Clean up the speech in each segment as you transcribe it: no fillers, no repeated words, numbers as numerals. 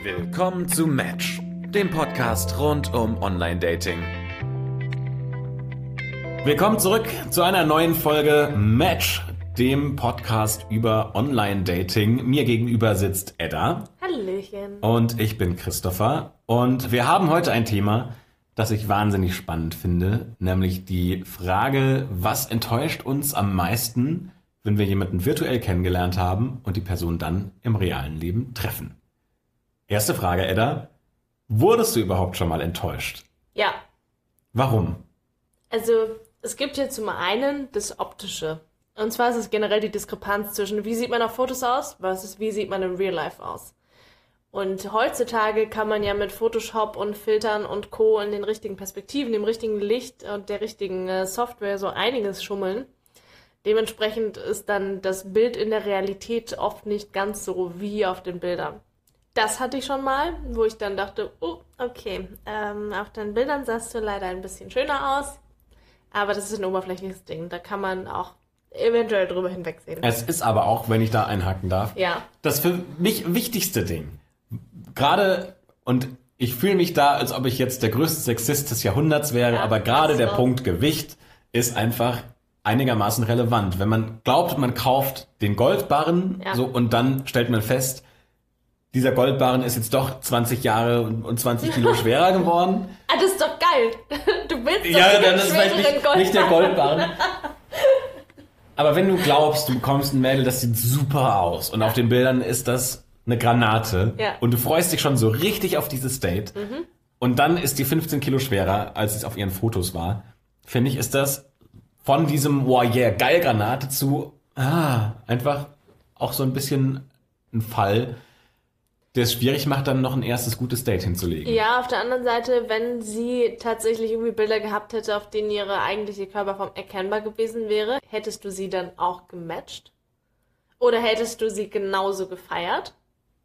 Willkommen zu Match, dem Podcast rund um Online-Dating. Willkommen zurück zu einer neuen Folge Match, dem Podcast über Online-Dating. Mir gegenüber sitzt Edda. Hallöchen. Und ich bin Christopher. Und wir haben heute ein Thema, das ich wahnsinnig spannend finde, nämlich die Frage, was enttäuscht uns am meisten, wenn wir jemanden virtuell kennengelernt haben und die Person dann im realen Leben treffen. Erste Frage, Edda. Wurdest du überhaupt schon mal enttäuscht? Ja, Warum? also es gibt hier zum einen das Optische. Und zwar ist es generell die Diskrepanz zwischen, wie sieht man auf Fotos aus versus wie sieht man im Real Life aus. Und heutzutage kann man ja mit Photoshop und Filtern und Co. in den richtigen Perspektiven, dem richtigen Licht und der richtigen Software so einiges schummeln. Dementsprechend ist dann das Bild in der Realität oft nicht ganz so wie auf den Bildern. Das hatte ich schon mal, wo ich dann dachte, oh, okay, auf den Bildern sahst du leider ein bisschen schöner aus, aber das ist ein oberflächliches Ding, da kann man auch eventuell drüber hinwegsehen. Es ist aber auch, wenn ich da einhaken darf, Ja. das für mich wichtigste Ding. Gerade, und ich fühle mich da, als ob ich jetzt der größte Sexist des Jahrhunderts wäre, Ja, aber gerade das der auch. Punkt Gewicht ist einfach einigermaßen relevant. Wenn man glaubt, man kauft den Goldbarren Ja. so, und dann stellt man fest, dieser Goldbarren ist jetzt doch 20 Jahre und 20 Kilo schwerer geworden. Ah, das ist doch geil. Du willst doch Ja, den das ist vielleicht schwereren nicht der Goldbarren. Goldbarren. Aber wenn du glaubst, du bekommst ein Mädel, das sieht super aus und auf den Bildern ist das eine Granate Ja. und du freust dich schon so richtig auf dieses Date und dann ist die 15 Kilo schwerer, als es auf ihren Fotos war, finde ich, ist das von diesem wow, yeah, geil Granate zu einfach auch so ein bisschen ein Fall, der es schwierig macht, dann noch ein erstes gutes Date hinzulegen. Ja, auf der anderen Seite, wenn sie tatsächlich irgendwie Bilder gehabt hätte, auf denen ihre eigentliche Körperform erkennbar gewesen wäre, hättest du sie dann auch gematcht? Oder hättest du sie genauso gefeiert?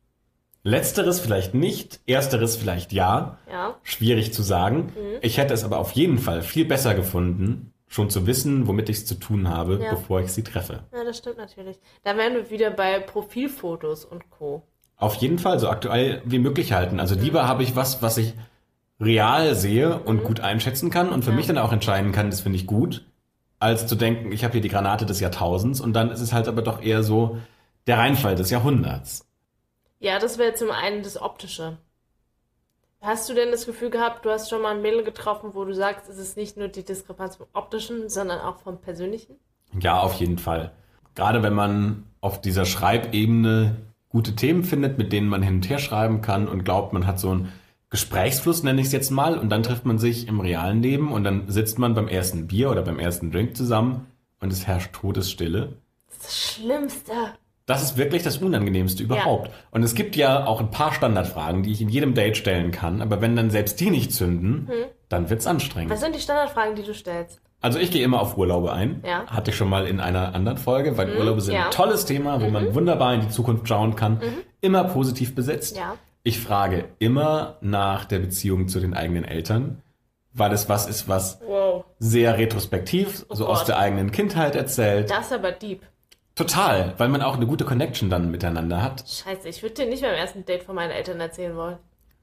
Letzteres vielleicht nicht, ersteres vielleicht ja. Ja. Schwierig zu sagen. Ich hätte es aber auf jeden Fall viel besser gefunden, schon zu wissen, womit ich es zu tun habe, Ja. bevor ich sie treffe. Ja, das stimmt natürlich. Da wären wir wieder bei Profilfotos und Co. Auf jeden Fall so aktuell wie möglich halten. Also lieber habe ich was ich real sehe und gut einschätzen kann und für mich dann auch entscheiden kann, das finde ich gut, als zu denken, ich habe hier die Granate des Jahrtausends und dann ist es halt aber doch eher so der Reinfall des Jahrhunderts. Ja, das wäre zum einen das Optische. Hast du denn das Gefühl gehabt, du hast schon mal ein Mädel getroffen, wo du sagst, es ist nicht nur die Diskrepanz vom Optischen, sondern auch vom Persönlichen? Ja, auf jeden Fall. Gerade wenn man auf dieser Schreibebene gute Themen findet, mit denen man hin und her schreiben kann und glaubt, man hat so einen Gesprächsfluss, nenne ich es jetzt mal, und dann trifft man sich im realen Leben und dann sitzt man beim ersten Bier oder beim ersten Drink zusammen und es herrscht Todesstille. Das ist das Schlimmste. Das ist wirklich das Unangenehmste überhaupt. Und es gibt ja auch ein paar Standardfragen, die ich in jedem Date stellen kann, aber wenn dann selbst die nicht zünden, dann wird's anstrengend. Was sind die Standardfragen, die du stellst? Also ich gehe immer auf Urlaube ein. Ja. Hatte ich schon mal in einer anderen Folge, weil Urlaube sind ja. ein tolles Thema, wo man wunderbar in die Zukunft schauen kann. Immer positiv besetzt. Ja. Ich frage immer nach der Beziehung zu den eigenen Eltern, weil es was ist, was Wow. sehr retrospektiv, so aus Gott. der eigenen Kindheit erzählt. Das ist aber deep. Total, weil man auch eine gute Connection dann miteinander hat. Scheiße, ich würde dir nicht beim ersten Date von meinen Eltern erzählen wollen.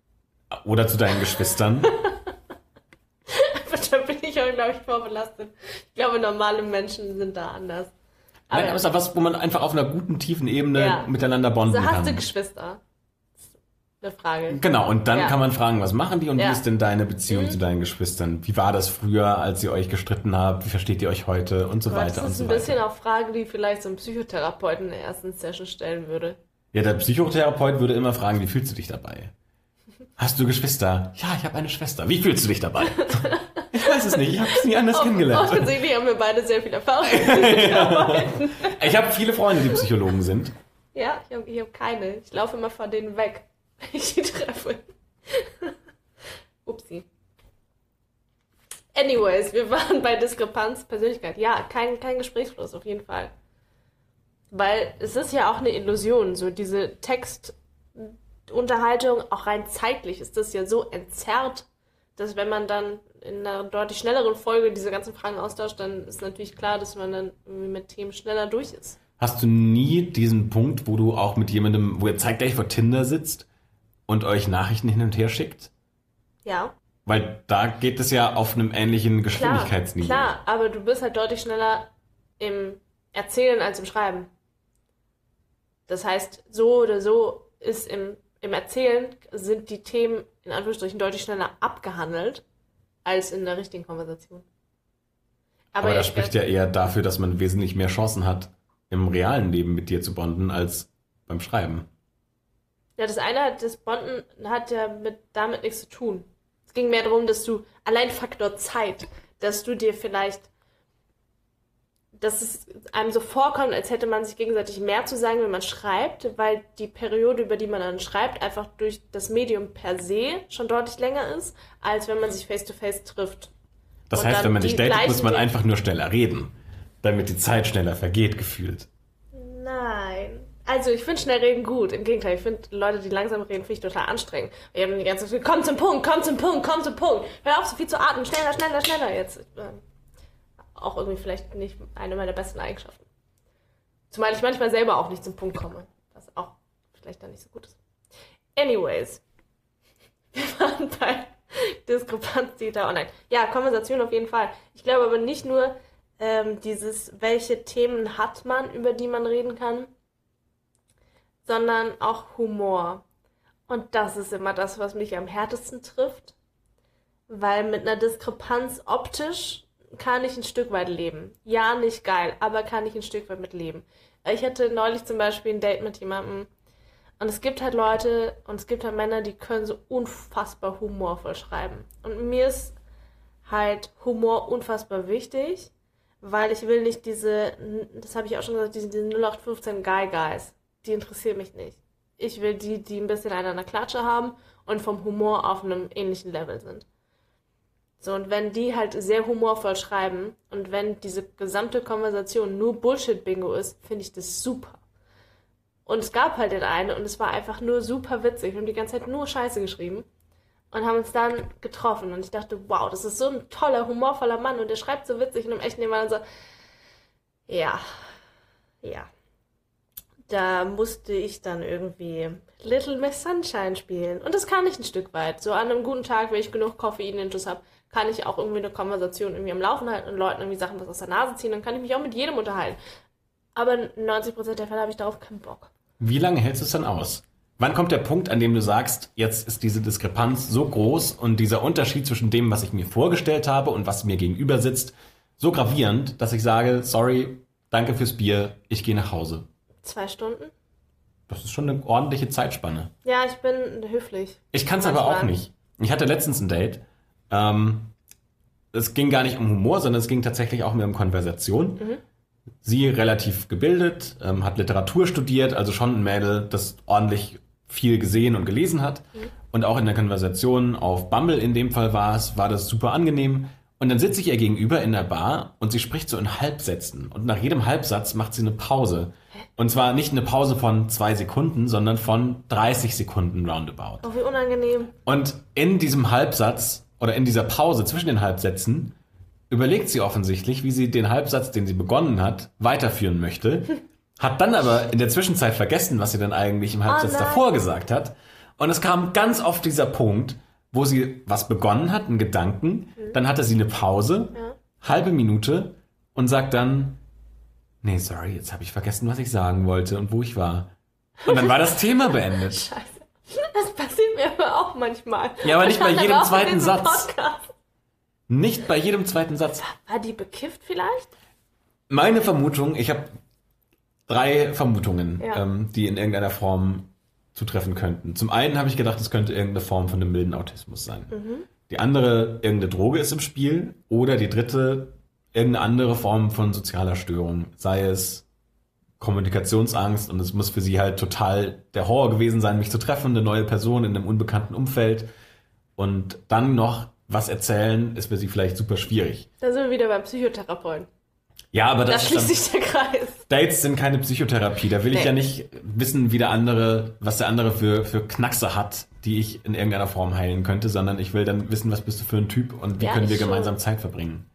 Oder zu deinen Geschwistern. Da bin ich auch, glaube ich, vorbelastet. Ich glaube, normale Menschen sind da anders. Aber, Nein, aber es ist auch was, wo man einfach auf einer guten, tiefen Ebene Ja. miteinander bonden so, hast du kann. Geschwister? Das ist eine Frage. Genau, und dann Ja. kann man fragen, was machen die und Ja. wie ist denn deine Beziehung zu deinen Geschwistern? Wie war das früher, als ihr euch gestritten habt? Wie versteht ihr euch heute? Und so Aber weiter das und ist so ein weiter. bisschen auch Frage, die vielleicht so ein Psychotherapeuten in der ersten Session stellen würde. Ja, der Psychotherapeut würde immer fragen, wie fühlst du dich dabei? Hast du Geschwister? Ja, ich habe eine Schwester. Wie fühlst du dich dabei? Ich weiß es nicht, ich habe es nie anders kennengelernt. Offensichtlich haben wir beide sehr viel Erfahrung. Ich habe viele Freunde, die Psychologen sind. Ja, ich hab keine. Ich laufe immer von denen weg, wenn ich die treffe. Upsi. Anyways, wir waren bei Diskrepanz, Persönlichkeit. Ja, kein Gesprächsfluss, auf jeden Fall. Weil es ist ja auch eine Illusion, so diese Textunterhaltung, auch rein zeitlich ist das ja so entzerrt, dass wenn man dann in einer deutlich schnelleren Folge diese ganzen Fragen austauscht, dann ist natürlich klar, dass man dann irgendwie mit Themen schneller durch ist. Hast du nie diesen Punkt, wo du auch mit jemandem, wo ihr zeitgleich vor Tinder sitzt und euch Nachrichten hin und her schickt? Ja. Weil da geht es ja auf einem ähnlichen Geschwindigkeitsniveau. Klar, aber du bist halt deutlich schneller im Erzählen als im Schreiben. Das heißt, so oder so ist im Erzählen sind die Themen in Anführungsstrichen deutlich schneller abgehandelt als in der richtigen Konversation. Aber das spricht ja eher dafür, dass man wesentlich mehr Chancen hat, im realen Leben mit dir zu bonden, als beim Schreiben. Ja, das Bonden hat ja damit nichts zu tun. Es ging mehr darum, dass du, allein Faktor Zeit, dass du dir vielleicht, dass es einem so vorkommt, als hätte man sich gegenseitig mehr zu sagen, wenn man schreibt, weil die Periode, über die man dann schreibt, einfach durch das Medium per se schon deutlich länger ist, als wenn man sich face-to-face trifft. Das Und heißt, dann wenn man sich die datet, gleichen muss man Themen- einfach nur schneller reden, damit die Zeit schneller vergeht, gefühlt. Nein. Also ich finde schnell reden gut. Im Gegenteil, ich finde Leute, die langsam reden, finde ich total anstrengend. Ich habe die ganze Zeit gesagt, komm zum Punkt, komm zum Punkt, komm zum Punkt. Hör auf, so viel zu atmen, schneller, schneller, schneller. Jetzt auch irgendwie vielleicht nicht eine meiner besten Eigenschaften. Zumal ich manchmal selber auch nicht zum Punkt komme, was auch vielleicht dann nicht so gut ist. Anyways, wir waren bei Diskrepanz Digital Online. Ja, Konversation auf jeden Fall. Ich glaube aber nicht nur welche Themen hat man, über die man reden kann, sondern auch Humor. Und das ist immer das, was mich am härtesten trifft, weil mit einer Diskrepanz optisch kann ich ein Stück weit leben. Ja, nicht geil, aber kann ich ein Stück weit mit leben. Ich hatte neulich zum Beispiel ein Date mit jemandem und es gibt halt Leute und es gibt halt Männer, die können so unfassbar humorvoll schreiben. Und mir ist halt Humor unfassbar wichtig, weil ich will nicht das habe ich auch schon gesagt, diese 0815 Guys. Die interessieren mich nicht. Ich will die ein bisschen einen an der Klatsche haben und vom Humor auf einem ähnlichen Level sind. So, und wenn die halt sehr humorvoll schreiben und wenn diese gesamte Konversation nur Bullshit-Bingo ist, finde ich das super. Und es gab halt den einen und es war einfach nur super witzig. Wir haben die ganze Zeit nur Scheiße geschrieben und haben uns dann getroffen. Und ich dachte, wow, das ist so ein toller, humorvoller Mann und der schreibt so witzig und im echten Leben war dann so, ja. Da musste ich dann irgendwie Little Miss Sunshine spielen. Und das kann ich ein Stück weit. So an einem guten Tag, wenn ich genug Koffein-Intus habe, kann ich auch irgendwie eine Konversation irgendwie am Laufen halten und Leuten irgendwie Sachen was aus der Nase ziehen. Dann kann ich mich auch mit jedem unterhalten. Aber 90% der Fälle habe ich darauf keinen Bock. Wie lange hältst du es dann aus? Wann kommt der Punkt, an dem du sagst, jetzt ist diese Diskrepanz so groß und dieser Unterschied zwischen dem, was ich mir vorgestellt habe und was mir gegenüber sitzt, so gravierend, dass ich sage, sorry, danke fürs Bier, ich gehe nach Hause? 2 Stunden? Das ist schon eine ordentliche Zeitspanne. Ja, ich bin höflich. Ich kann es aber auch nicht. Ich hatte letztens ein Date. Es ging gar nicht um Humor, sondern es ging tatsächlich auch mehr um Konversation. Sie relativ gebildet, hat Literatur studiert, also schon ein Mädel, das ordentlich viel gesehen und gelesen hat. Und auch in der Konversation auf Bumble in dem Fall war das super angenehm. Und dann sitze ich ihr gegenüber in der Bar und sie spricht so in Halbsätzen. Und nach jedem Halbsatz macht sie eine Pause. Und zwar nicht eine Pause von 2 Sekunden, sondern von 30 Sekunden roundabout. Oh, wie unangenehm. Und in diesem Halbsatz oder in dieser Pause zwischen den Halbsätzen überlegt sie offensichtlich, wie sie den Halbsatz, den sie begonnen hat, weiterführen möchte. Hat dann aber in der Zwischenzeit vergessen, was sie dann eigentlich im Halbsatz davor gesagt hat. Und es kam ganz oft dieser Punkt, wo sie was begonnen hat, einen Gedanken, dann hatte sie eine Pause, halbe Minute und sagt dann, nee, sorry, jetzt habe ich vergessen, was ich sagen wollte und wo ich war. Und dann war das Thema beendet. Scheiße. Das passiert mir aber auch manchmal. Ja, aber nicht bei jedem Auch in zweiten diesem Satz. Podcast. Nicht bei jedem zweiten Satz. War die bekifft vielleicht? Meine Vermutung, ich habe 3 Vermutungen, Ja. die in irgendeiner Form zutreffen könnten. Zum einen habe ich gedacht, es könnte irgendeine Form von einem milden Autismus sein. Die andere, irgendeine Droge ist im Spiel. Oder die dritte, irgendeine andere Form von sozialer Störung. Sei es Kommunikationsangst und es muss für sie halt total der Horror gewesen sein, mich zu treffen, eine neue Person in einem unbekannten Umfeld. Und dann noch was erzählen, ist für sie vielleicht super schwierig. Da sind wir wieder beim Psychotherapeuten. Ja, aber Da das schließt ist sich der Kreis. Dates sind keine Psychotherapie. Da will ich Nee. ja nicht wissen, was der andere für Knackse hat, die ich in irgendeiner Form heilen könnte, sondern ich will dann wissen, was bist du für ein Typ und wie Ja, können wir ich schon. gemeinsam Zeit verbringen.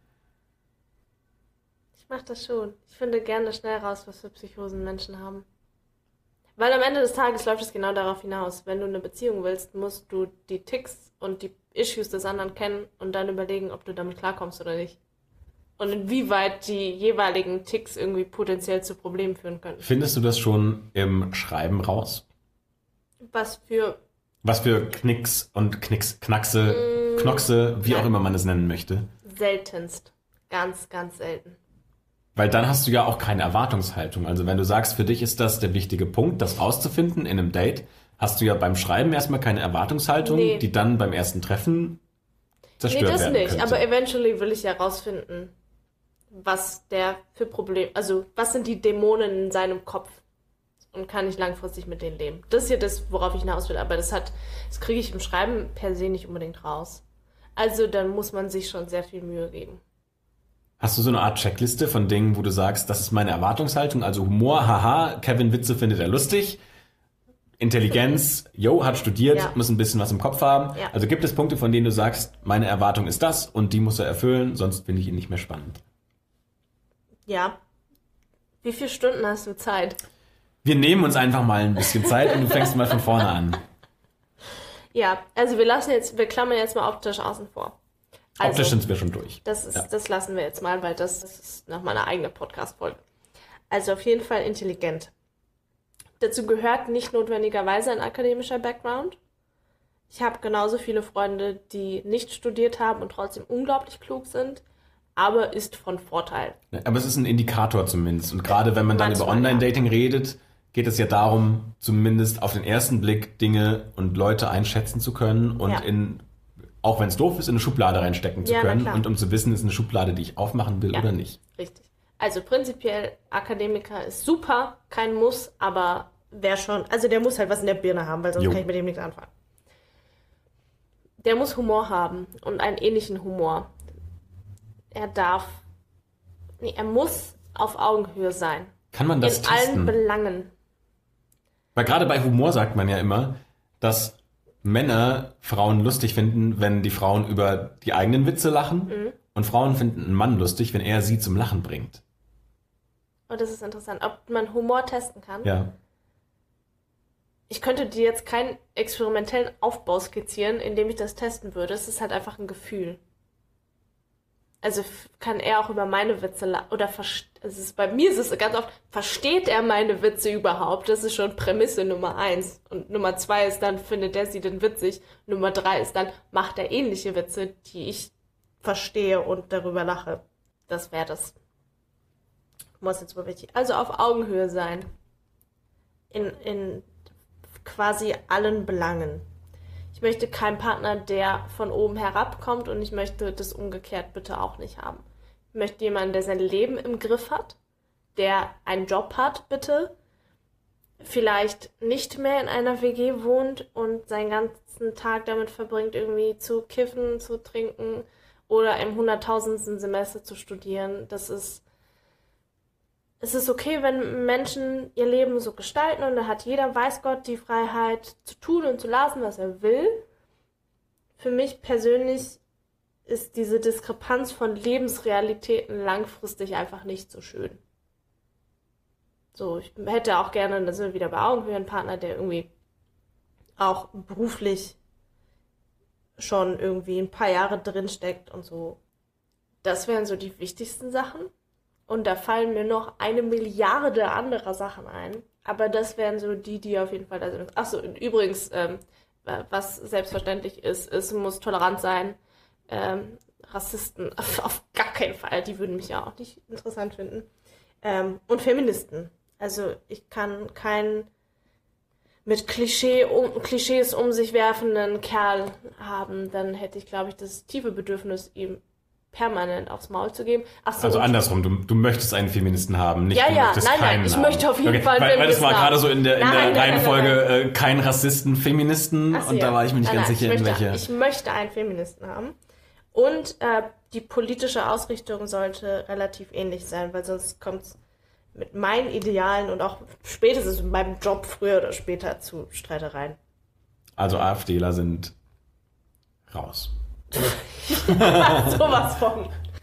Ich mach das schon. Ich finde gerne schnell raus, was für Psychosen Menschen haben. Weil am Ende des Tages läuft es genau darauf hinaus. Wenn du eine Beziehung willst, musst du die Ticks und die Issues des anderen kennen und dann überlegen, ob du damit klarkommst oder nicht. Und inwieweit die jeweiligen Ticks irgendwie potenziell zu Problemen führen können. Findest du das schon im Schreiben raus? Was für Knicks und Knackse, Knoxe, wie auch immer man es nennen möchte? Seltenst. Ganz, ganz selten. Weil dann hast du ja auch keine Erwartungshaltung. Also wenn du sagst, für dich ist das der wichtige Punkt, das rauszufinden in einem Date, hast du ja beim Schreiben erstmal keine Erwartungshaltung, die dann beim ersten Treffen zerstört werden könnte. Nee, das nicht. Aber eventually will ich ja rausfinden, was der für Probleme, also was sind die Dämonen in seinem Kopf und kann ich langfristig mit denen leben. Das ist hier das, worauf ich hinaus will, aber das kriege ich im Schreiben per se nicht unbedingt raus. Also dann muss man sich schon sehr viel Mühe geben. Hast du so eine Art Checkliste von Dingen, wo du sagst, das ist meine Erwartungshaltung, also Humor, haha, Kevin Witze findet er lustig, Intelligenz, hat studiert, muss ein bisschen was im Kopf haben. Ja. Also gibt es Punkte, von denen du sagst, meine Erwartung ist das und die muss er erfüllen, sonst finde ich ihn nicht mehr spannend. Ja. Wie viele Stunden hast du Zeit? Wir nehmen uns einfach mal ein bisschen Zeit und du fängst mal von vorne an. Ja, also wir klammern jetzt mal optisch außen vor. Also, optisch sind wir schon durch. Das lassen wir jetzt mal, weil das ist noch mal eine eigene Podcast-Folge. Also auf jeden Fall intelligent. Dazu gehört nicht notwendigerweise ein akademischer Background. Ich habe genauso viele Freunde, die nicht studiert haben und trotzdem unglaublich klug sind. Aber ist von Vorteil. Aber es ist ein Indikator zumindest. Und gerade wenn man dann über Online-Dating redet, geht es ja darum, zumindest auf den ersten Blick Dinge und Leute einschätzen zu können und auch wenn es doof ist, in eine Schublade reinstecken zu können. Und um zu wissen, ist eine Schublade, die ich aufmachen will oder nicht. Richtig. Also prinzipiell, Akademiker ist super, kein Muss, aber wer schon, also der muss halt was in der Birne haben, weil sonst kann ich mit dem nichts anfangen. Der muss Humor haben und einen ähnlichen Humor. Er muss auf Augenhöhe sein. Kann man das testen? In allen Belangen. Weil gerade bei Humor sagt man ja immer, dass Männer Frauen lustig finden, wenn die Frauen über die eigenen Witze lachen. Und Frauen finden einen Mann lustig, wenn er sie zum Lachen bringt. Oh, das ist interessant. Ob man Humor testen kann? Ja. Ich könnte dir jetzt keinen experimentellen Aufbau skizzieren, indem ich das testen würde. Es ist halt einfach ein Gefühl. Also kann er auch über meine Witze oder bei mir ist es ganz oft, versteht er meine Witze überhaupt? Das ist schon Prämisse Nummer 1. Und Nummer 2 ist dann, findet er sie denn witzig? Nummer 3 ist dann, macht er ähnliche Witze, die ich verstehe und darüber lache. Das wäre das. Muss jetzt mal wichtig. Also auf Augenhöhe sein. In quasi allen Belangen. Ich möchte keinen Partner, der von oben herabkommt und ich möchte das umgekehrt bitte auch nicht haben. Ich möchte jemanden, der sein Leben im Griff hat, der einen Job hat, bitte, vielleicht nicht mehr in einer WG wohnt und seinen ganzen Tag damit verbringt, irgendwie zu kiffen, zu trinken oder im 100.000. Semester zu studieren. Es ist okay, wenn Menschen ihr Leben so gestalten und da hat jeder, weiß Gott, die Freiheit zu tun und zu lassen, was er will. Für mich persönlich ist diese Diskrepanz von Lebensrealitäten langfristig einfach nicht so schön. So, ich hätte auch gerne, da sind wir wieder bei Augenhöhe, einen Partner, der irgendwie auch beruflich schon irgendwie ein paar Jahre drinsteckt und so. Das wären so die wichtigsten Sachen. Und da fallen mir noch 1 Milliarde anderer Sachen ein. Aber das wären so die auf jeden Fall da sind. Achso, und übrigens, was selbstverständlich ist, es muss tolerant sein. Rassisten auf gar keinen Fall, die würden mich ja auch nicht interessant finden. Und Feministen. Also ich kann keinen mit Klischees um sich werfenden Kerl haben. Dann hätte ich, glaube ich, das tiefe Bedürfnis, ihm permanent aufs Maul zu geben. Achso, also andersrum, du möchtest einen Feministen haben, nicht du möchtest keinen nein, ich möchte auf jeden Fall einen Feministen haben. Weil das war gerade so in der Reihenfolge nein. Kein Rassisten, Feministen und da war ich mir nicht ganz sicher, in welche... Ich möchte einen Feministen haben und die politische Ausrichtung sollte relativ ähnlich sein, weil sonst kommt es mit meinen Idealen und auch spätestens in meinem Job früher oder später zu Streitereien. Also AfDler sind raus. Sowas von.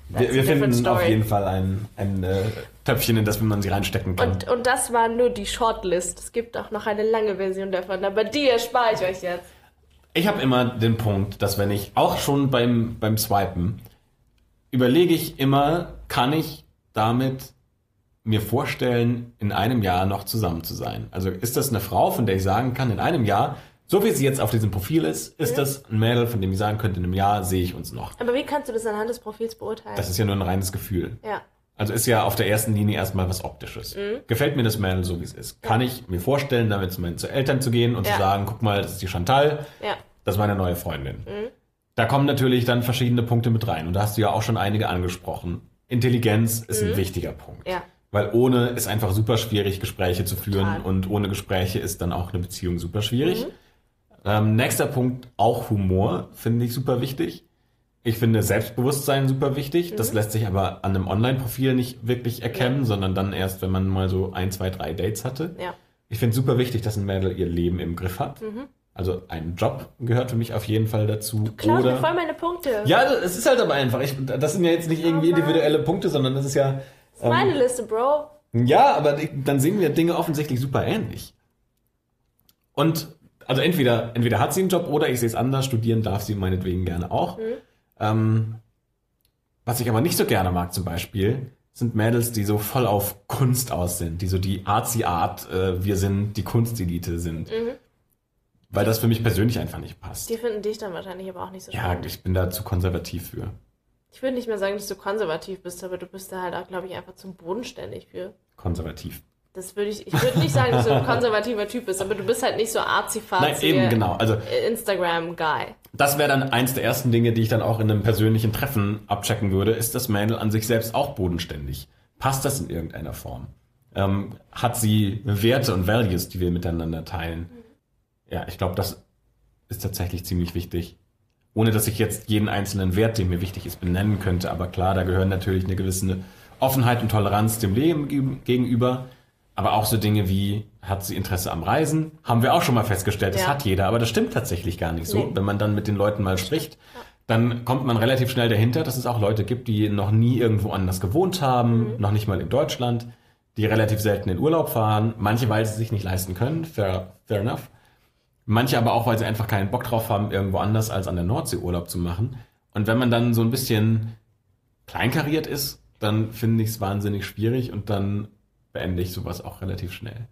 Wir finden auf jeden Fall ein Töpfchen, in das man sie reinstecken kann. Und das war nur die Shortlist. Es gibt auch noch eine lange Version davon, aber die erspare ich euch jetzt. Ich habe immer den Punkt, dass wenn ich auch schon beim Swipen überlege ich immer, kann ich damit mir vorstellen, in einem Jahr noch zusammen zu sein? Also ist das eine Frau, von der ich sagen kann, in einem Jahr, so wie sie jetzt auf diesem Profil ist das ein Mädel, von dem ich sagen könnte, in einem Jahr sehe ich uns noch. Aber wie kannst du das anhand des Profils beurteilen? Das ist ja nur ein reines Gefühl. Ja. Also ist ja auf der ersten Linie erstmal was Optisches. Gefällt mir das Mädel so, wie es ist? Kann ich mir vorstellen, damit zu Eltern zu gehen und zu sagen, guck mal, das ist die Chantal, das ist meine neue Freundin. Da kommen natürlich dann verschiedene Punkte mit rein. Und da hast du ja auch schon einige angesprochen. Intelligenz ist ein wichtiger Punkt. Ja. Weil ohne ist einfach super schwierig, Gespräche zu führen. Total. Und ohne Gespräche ist dann auch eine Beziehung super schwierig. Nächster Punkt, auch Humor, finde ich super wichtig. Ich finde Selbstbewusstsein super wichtig. Das lässt sich aber an einem Online-Profil nicht wirklich erkennen, sondern dann erst, wenn man mal so 1, 2, 3 Dates hatte. Ja. Ich finde es super wichtig, dass ein Mädel ihr Leben im Griff hat. Also ein Job gehört für mich auf jeden Fall dazu. Du klaust mir voll meine Punkte. Ja, es ist halt aber einfach. Das sind ja jetzt nicht irgendwie individuelle Punkte, sondern das ist ja... Das ist meine Liste, Bro. Ja, aber dann sehen wir Dinge offensichtlich super ähnlich. Und also entweder hat sie einen Job oder ich sehe es anders. Studieren darf sie meinetwegen gerne auch. Was ich aber nicht so gerne mag zum Beispiel, sind Mädels, die so voll auf Kunst aus sind. Die so die artsy Art, wir sind die Kunstelite sind. Weil das für mich persönlich einfach nicht passt. Die finden dich dann wahrscheinlich aber auch nicht so Ja, spannend. ich bin da zu konservativ für. Ich würde nicht mehr sagen, dass du konservativ bist, aber du bist da halt auch, glaube ich, einfach zum bodenständig für. Konservativ. Ich würde nicht sagen, dass du ein konservativer Typ bist, aber du bist halt nicht so arzi-fazi. Nein, eben, genau. Also Instagram-Guy. das wäre dann eins der ersten Dinge, die ich dann auch in einem persönlichen Treffen abchecken würde. Ist das Mädel an sich selbst auch bodenständig? Passt das in irgendeiner Form? Hat sie Werte und Values, die wir miteinander teilen? Ja, ich glaube, das ist tatsächlich ziemlich wichtig. Ohne dass ich jetzt jeden einzelnen Wert, der mir wichtig ist, benennen könnte. Aber klar, da gehören natürlich eine gewisse Offenheit und Toleranz dem Leben gegenüber. Aber auch so Dinge wie, hat sie Interesse am Reisen? Haben wir auch schon mal festgestellt, das hat jeder. Aber das stimmt tatsächlich gar nicht so. Nee. Wenn man dann mit den Leuten mal spricht, dann kommt man relativ schnell dahinter, dass es auch Leute gibt, die noch nie irgendwo anders gewohnt haben, noch nicht mal in Deutschland, die relativ selten in Urlaub fahren. Manche, weil sie sich nicht leisten können, fair enough. Manche aber auch, weil sie einfach keinen Bock drauf haben, irgendwo anders als an der Nordsee Urlaub zu machen. Und wenn man dann so ein bisschen kleinkariert ist, dann finde ich es wahnsinnig schwierig und dann beende ich sowas auch relativ schnell.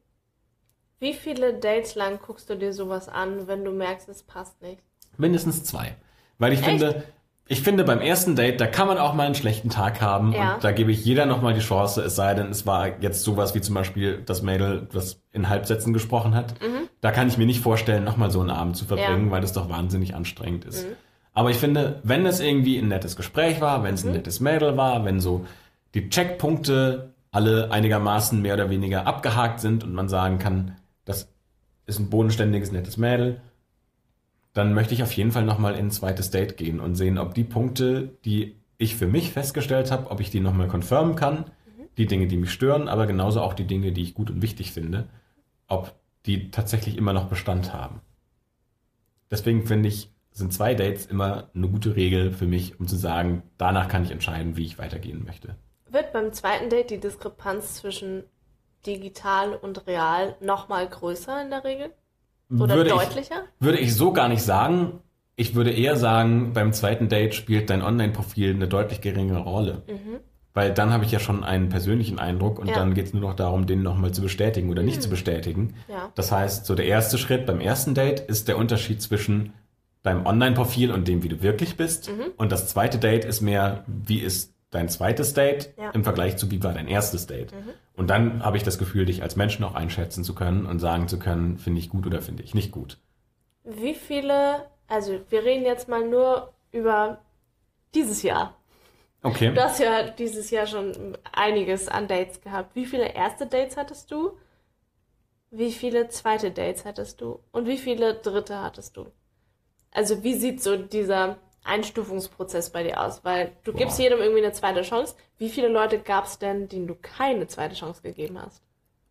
Wie viele Dates lang guckst du dir sowas an, wenn du merkst, es passt nicht? Mindestens 2. Weil ich finde, beim ersten Date, da kann man auch mal einen schlechten Tag haben und da gebe ich jeder nochmal die Chance, es sei denn, es war jetzt sowas wie zum Beispiel das Mädel, das in Halbsätzen gesprochen hat. Da kann ich mir nicht vorstellen, nochmal so einen Abend zu verbringen, weil das doch wahnsinnig anstrengend ist. Aber ich finde, wenn es irgendwie ein nettes Gespräch war, wenn es ein nettes Mädel war, wenn so die Checkpunkte alle einigermaßen mehr oder weniger abgehakt sind und man sagen kann, das ist ein bodenständiges, nettes Mädel, dann möchte ich auf jeden Fall nochmal in ein zweites Date gehen und sehen, ob die Punkte, die ich für mich festgestellt habe, ob ich die nochmal confirmen kann, die Dinge, die mich stören, aber genauso auch die Dinge, die ich gut und wichtig finde, ob die tatsächlich immer noch Bestand haben. Deswegen finde ich, sind 2 Dates immer eine gute Regel für mich, um zu sagen, danach kann ich entscheiden, wie ich weitergehen möchte. Wird beim zweiten Date die Diskrepanz zwischen digital und real nochmal größer in der Regel? Oder deutlicher? Würde ich so gar nicht sagen. Ich würde eher sagen, beim zweiten Date spielt dein Online-Profil eine deutlich geringere Rolle. Weil dann habe ich ja schon einen persönlichen Eindruck und dann geht es nur noch darum, den nochmal zu bestätigen oder nicht zu bestätigen. Ja. Das heißt, so der erste Schritt beim ersten Date ist der Unterschied zwischen deinem Online-Profil und dem, wie du wirklich bist. Und das zweite Date ist mehr, wie ist dein zweites Date im Vergleich zu, wie war dein erstes Date. Und dann habe ich das Gefühl, dich als Menschen auch einschätzen zu können und sagen zu können, finde ich gut oder finde ich nicht gut. Wie viele, also wir reden jetzt mal nur über dieses Jahr. Okay. Du hast ja dieses Jahr schon einiges an Dates gehabt. Wie viele erste Dates hattest du? Wie viele zweite Dates hattest du? Und wie viele dritte hattest du? Also wie sieht so dieser Einstufungsprozess bei dir aus? Weil du gibst jedem irgendwie eine zweite Chance. Wie viele Leute gab es denn, denen du keine zweite Chance gegeben hast?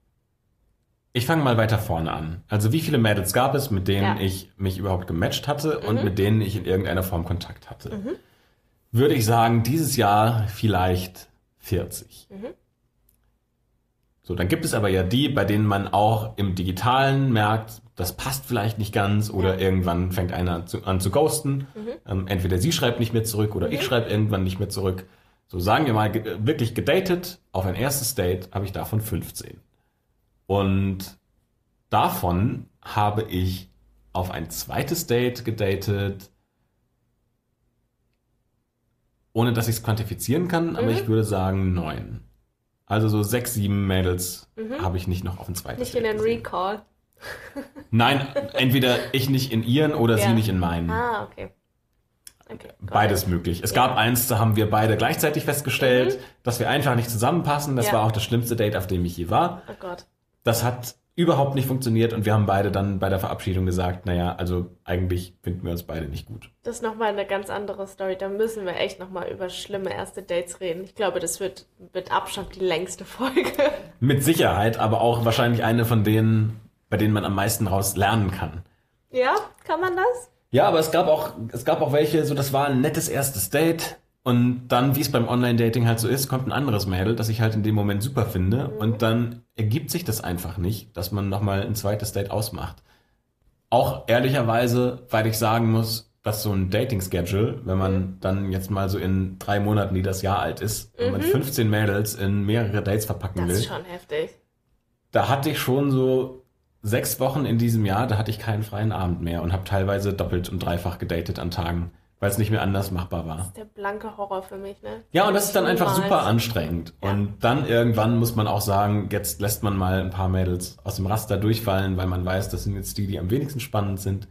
Ich fange mal weiter vorne an. Also wie viele Mädels gab es, mit denen ich mich überhaupt gematcht hatte und mit denen ich in irgendeiner Form Kontakt hatte? würde ich sagen, dieses Jahr vielleicht 40. So, dann gibt es aber ja die, bei denen man auch im Digitalen merkt, das passt vielleicht nicht ganz oder irgendwann fängt einer an zu ghosten. Entweder sie schreibt nicht mehr zurück oder ich schreibe irgendwann nicht mehr zurück. So, sagen wir mal, wirklich gedatet, auf ein erstes Date habe ich davon 15. Und davon habe ich auf ein zweites Date gedatet, ohne dass ich es quantifizieren kann, aber ich würde sagen 9. Also so 6, 7 Mädels habe ich nicht noch auf ein zweites Nicht Date in den gesehen. Recall. Nein, entweder ich nicht in ihren oder sie nicht in meinen. Ah, okay. Beides möglich. Es gab eins, da haben wir beide gleichzeitig festgestellt, dass wir einfach nicht zusammenpassen. Das war auch das schlimmste Date, auf dem ich je war. Oh Gott. Das hat überhaupt nicht funktioniert und wir haben beide dann bei der Verabschiedung gesagt, naja, also eigentlich finden wir uns beide nicht gut. Das ist nochmal eine ganz andere Story. Da müssen wir echt nochmal über schlimme erste Dates reden. Ich glaube, das wird mit Abstand die längste Folge. Mit Sicherheit, aber auch wahrscheinlich eine von denen, bei denen man am meisten raus lernen kann. Ja, kann man das? Ja, aber es gab auch welche, so das war ein nettes erstes Date und dann, wie es beim Online-Dating halt so ist, kommt ein anderes Mädel, das ich halt in dem Moment super finde und dann ergibt sich das einfach nicht, dass man nochmal ein zweites Date ausmacht. Auch ehrlicherweise, weil ich sagen muss, dass so ein Dating-Schedule, wenn man dann jetzt mal so in 3 Monaten, die das Jahr alt ist, wenn man 15 Mädels in mehrere Dates verpacken will, Das ist schon heftig. da hatte ich schon so 6 Wochen in diesem Jahr, da hatte ich keinen freien Abend mehr und habe teilweise doppelt und dreifach gedatet an Tagen, weil es nicht mehr anders machbar war. Das ist der blanke Horror für mich, ne? Ja, und das ist dann einfach Niemals. super anstrengend. Ja. Und dann irgendwann muss man auch sagen, jetzt lässt man mal ein paar Mädels aus dem Raster durchfallen, weil man weiß, das sind jetzt die am wenigsten spannend sind.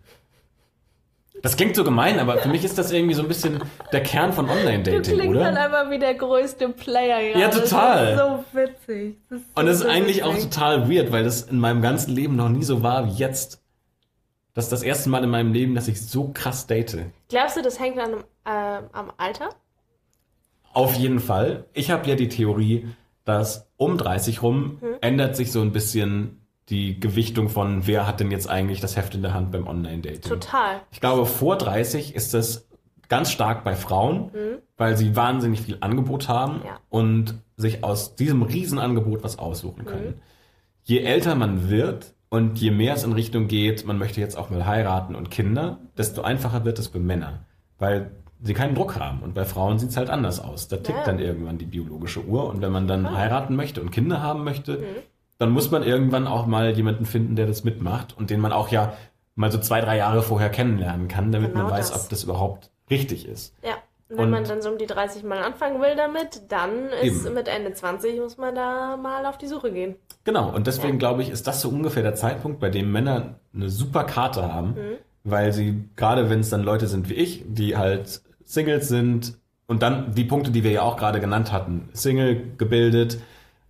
Das klingt so gemein, aber für mich ist das irgendwie so ein bisschen der Kern von Du Online-Dating, klingst oder? dann einfach wie der größte Player gerade. Ja, total. Das ist so witzig. Und das ist eigentlich witzig. auch total weird, weil das in meinem ganzen Leben noch nie so war wie jetzt. Das ist das erste Mal in meinem Leben, dass ich so krass date. Glaubst du, das hängt am Alter? Auf jeden Fall. Ich habe ja die Theorie, dass um 30 rum ändert sich so ein bisschen die Gewichtung von, wer hat denn jetzt eigentlich das Heft in der Hand beim Online-Dating. Total. Ich glaube, vor 30 ist das ganz stark bei Frauen, weil sie wahnsinnig viel Angebot haben Ja. und sich aus diesem Riesenangebot was aussuchen können. Je älter man wird und je mehr es in Richtung geht, man möchte jetzt auch mal heiraten und Kinder, desto einfacher wird es für Männer, weil sie keinen Druck haben. Und bei Frauen sieht es halt anders aus. Da tickt Ja. dann irgendwann die biologische Uhr und wenn man dann heiraten möchte und Kinder haben möchte, dann muss man irgendwann auch mal jemanden finden, der das mitmacht und den man auch ja mal so 2, 3 Jahre vorher kennenlernen kann, damit Genau man weiß, das. ob das überhaupt richtig ist. Ja. Und wenn Und- man dann so um die 30 mal anfangen will damit, dann ist Eben. mit Ende 20 muss man da mal auf die Suche gehen. Genau, und deswegen glaube ich, ist das so ungefähr der Zeitpunkt, bei dem Männer eine super Karte haben, weil sie, gerade wenn es dann Leute sind wie ich, die halt Singles sind und dann die Punkte, die wir ja auch gerade genannt hatten, Single, gebildet,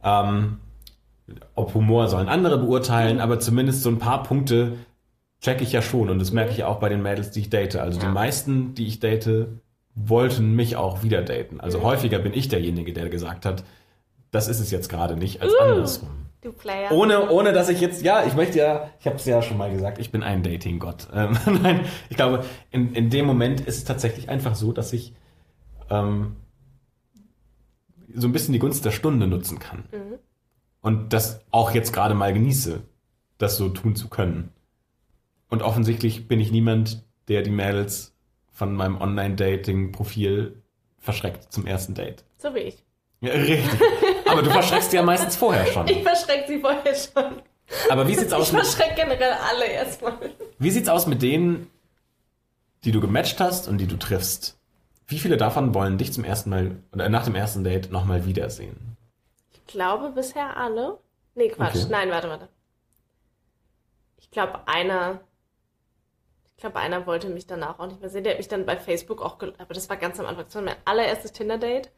ob Humor sollen andere beurteilen, aber zumindest so ein paar Punkte check ich ja schon und das merke ich ja auch bei den Mädels, die ich date. Also die meisten, die ich date, wollten mich auch wieder daten. Also häufiger bin ich derjenige, der gesagt hat, das ist es jetzt gerade nicht, als andersrum. Du Player. Ohne dass ich jetzt, ja, ich habe es ja schon mal gesagt, ich bin ein Dating-Gott. Nein, ich glaube, in dem Moment ist es tatsächlich einfach so, dass ich so ein bisschen die Gunst der Stunde nutzen kann. Und das auch jetzt gerade mal genieße, das so tun zu können. Und offensichtlich bin ich niemand, der die Mädels von meinem Online-Dating-Profil verschreckt zum ersten Date. So wie ich. Ja, richtig. Aber du verschreckst ja meistens vorher schon. Ich verschrecke sie vorher schon. Aber wie sieht's Ich aus mit, verschrecke generell alle erstmal. wie sieht's aus mit denen, die du gematcht hast und die du triffst? Wie viele davon wollen dich zum ersten Mal oder nach dem ersten Date nochmal wiedersehen? Ich glaube bisher alle. Nee, Quatsch. Okay. Nein, warte. Ich glaube, einer wollte mich danach auch nicht mehr sehen. Der hat mich dann bei Facebook auch aber das war ganz am Anfang. Das war mein allererstes Tinder-Date.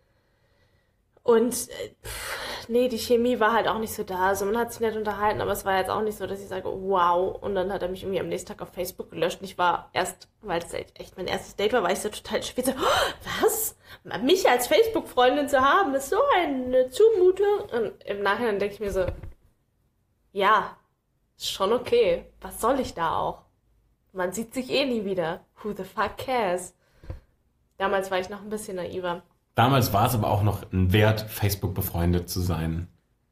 Und nee, die Chemie war halt auch nicht so da. Also man hat sich nett unterhalten, aber es war jetzt auch nicht so, dass ich sage, wow. Und dann hat er mich irgendwie am nächsten Tag auf Facebook gelöscht. Und ich war erst, weil es echt mein erstes Date war ich so total spät so, oh, was? Mich als Facebook-Freundin zu haben, ist so eine Zumutung. Und im Nachhinein denke ich mir so, ja, ist schon okay. Was soll ich da auch? Man sieht sich eh nie wieder. Who the fuck cares? Damals war ich noch ein bisschen naiver. Damals war es aber auch noch ein Wert, Facebook befreundet zu sein.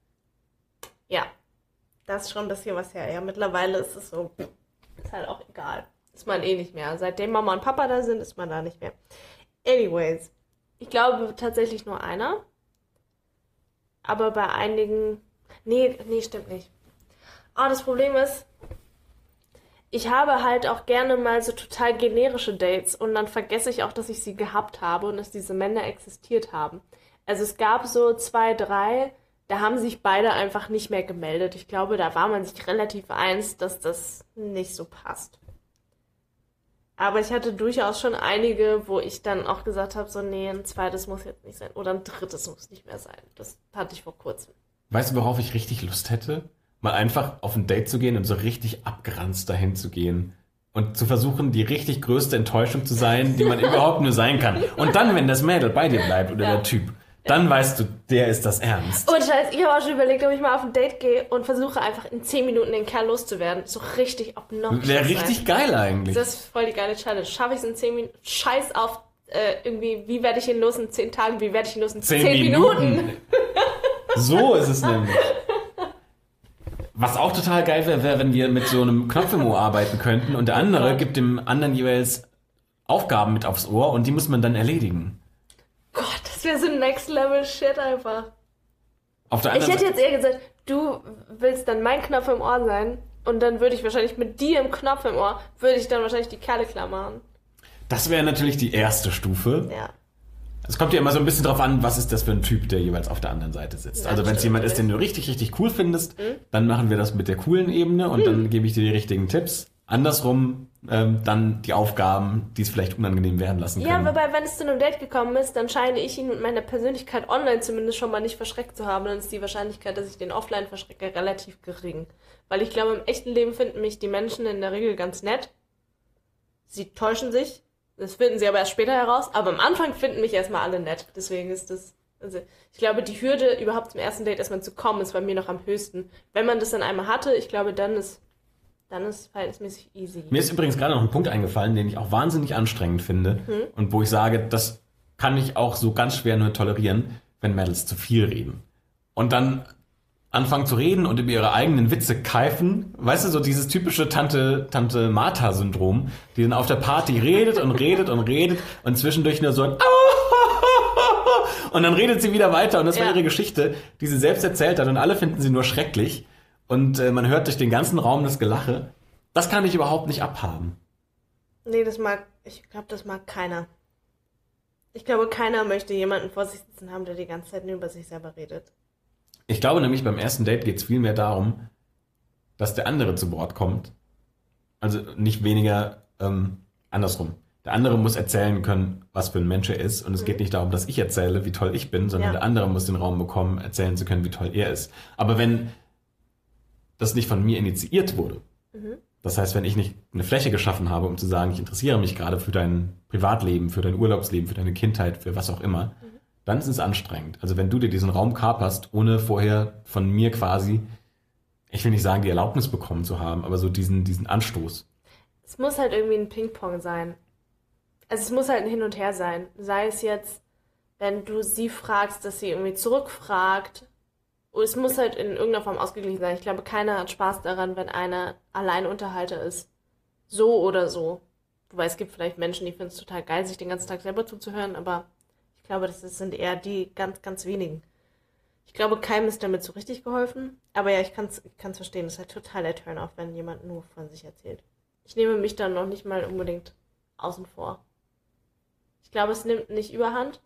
Ja, das ist schon ein bisschen was her. Ja, mittlerweile ist es so, ist halt auch egal. Ist man eh nicht mehr. Seitdem Mama und Papa da sind, ist man da nicht mehr. Anyways, ich glaube tatsächlich nur einer. Aber bei einigen... Nee, stimmt nicht. Das Problem ist, ich habe halt auch gerne mal so total generische Dates und dann vergesse ich auch, dass ich sie gehabt habe und dass diese Männer existiert haben. Also es gab so 2, 3, da haben sich beide einfach nicht mehr gemeldet. Ich glaube, da war man sich relativ eins, dass das nicht so passt. Aber ich hatte durchaus schon einige, wo ich dann auch gesagt habe, so nee, ein zweites muss jetzt nicht sein oder ein drittes muss nicht mehr sein. Das hatte ich vor kurzem. Weißt du, worauf ich richtig Lust hätte? Mal einfach auf ein Date zu gehen und so richtig abgeranzt dahin zu gehen. Und zu versuchen, die richtig größte Enttäuschung zu sein, die man überhaupt nur sein kann. Und dann, wenn das Mädel bei dir bleibt oder der Typ, dann weißt du, der ist das ernst. Und Scheiß, ich habe auch schon überlegt, ob ich mal auf ein Date gehe und versuche einfach in 10 Minuten den Kerl loszuwerden. So richtig obnoxious. Wäre richtig geil eigentlich. Das ist voll die geile Challenge. Schaffe ich es in 10 Minuten? Scheiß auf irgendwie, wie werde ich ihn los in 10 Tagen? Wie werde ich ihn los in 10 Minuten? So ist es nämlich. Was auch total geil wäre, wenn wir mit so einem Knopf im Ohr arbeiten könnten und der andere gibt dem anderen jeweils Aufgaben mit aufs Ohr und die muss man dann erledigen. Gott, das wäre so Next Level Shit einfach. Auf der anderen Ich hätte jetzt eher gesagt, du willst dann mein Knopf im Ohr sein und dann würde ich wahrscheinlich mit dir im Knopf im Ohr, würde ich dann wahrscheinlich die Kerle klar machen. Das wäre natürlich die erste Stufe. Ja. Es kommt ja immer so ein bisschen drauf an, was ist das für ein Typ, der jeweils auf der anderen Seite sitzt. Ja, also wenn es jemand ist, den du richtig, richtig cool findest, dann machen wir das mit der coolen Ebene und dann gebe ich dir die richtigen Tipps. Andersrum dann die Aufgaben, die es vielleicht unangenehm werden lassen können. Ja, wobei, wenn es zu einem Date gekommen ist, dann scheine ich ihn mit meiner Persönlichkeit online zumindest schon mal nicht verschreckt zu haben. Dann ist die Wahrscheinlichkeit, dass ich den offline verschrecke, relativ gering. Weil ich glaube, im echten Leben finden mich die Menschen in der Regel ganz nett. Sie täuschen sich. Das finden sie aber erst später heraus. Aber am Anfang finden mich erstmal alle nett. Deswegen ist das... Also ich glaube, die Hürde, überhaupt zum ersten Date erstmal zu kommen, ist bei mir noch am höchsten. Wenn man das dann einmal hatte, ich glaube, dann ist verhältnismäßig easy. Mir ist übrigens gerade noch ein Punkt eingefallen, den ich auch wahnsinnig anstrengend finde und wo ich sage, das kann ich auch so ganz schwer nur tolerieren, wenn Mädels zu viel reden. Und dann anfangen zu reden und über ihre eigenen Witze keifen. Weißt du, so dieses typische Tante Martha-Syndrom, die dann auf der Party redet und redet und redet und zwischendurch nur so ein und dann redet sie wieder weiter und das war ihre Geschichte, die sie selbst erzählt hat und alle finden sie nur schrecklich und man hört durch den ganzen Raum das Gelache. Das kann ich überhaupt nicht abhaben. Nee, ich glaube, das mag keiner. Ich glaube, keiner möchte jemanden vor sich sitzen haben, der die ganze Zeit nur über sich selber redet. Ich glaube nämlich, beim ersten Date geht es viel mehr darum, dass der andere zu Wort kommt. Also nicht weniger andersrum. Der andere muss erzählen können, was für ein Mensch er ist. Und es geht nicht darum, dass ich erzähle, wie toll ich bin, sondern der andere muss den Raum bekommen, erzählen zu können, wie toll er ist. Aber wenn das nicht von mir initiiert wurde, das heißt, wenn ich nicht eine Fläche geschaffen habe, um zu sagen, ich interessiere mich gerade für dein Privatleben, für dein Urlaubsleben, für deine Kindheit, für was auch immer, dann ist es anstrengend. Also wenn du dir diesen Raum kaperst, ohne vorher von mir quasi, ich will nicht sagen, die Erlaubnis bekommen zu haben, aber so diesen Anstoß. Es muss halt irgendwie ein Ping-Pong sein. Also es muss halt ein Hin und Her sein. Sei es jetzt, wenn du sie fragst, dass sie irgendwie zurückfragt. Es muss halt in irgendeiner Form ausgeglichen sein. Ich glaube, keiner hat Spaß daran, wenn einer Alleinunterhalter ist. So oder so. Wobei es gibt vielleicht Menschen, die finden es total geil, sich den ganzen Tag selber zuzuhören, aber ich glaube, das sind eher die ganz, ganz wenigen. Ich glaube, keinem ist damit so richtig geholfen. Aber ja, ich kann's verstehen. Das ist halt total der Turn-off, wenn jemand nur von sich erzählt. Ich nehme mich dann noch nicht mal unbedingt außen vor. Ich glaube, es nimmt nicht überhand.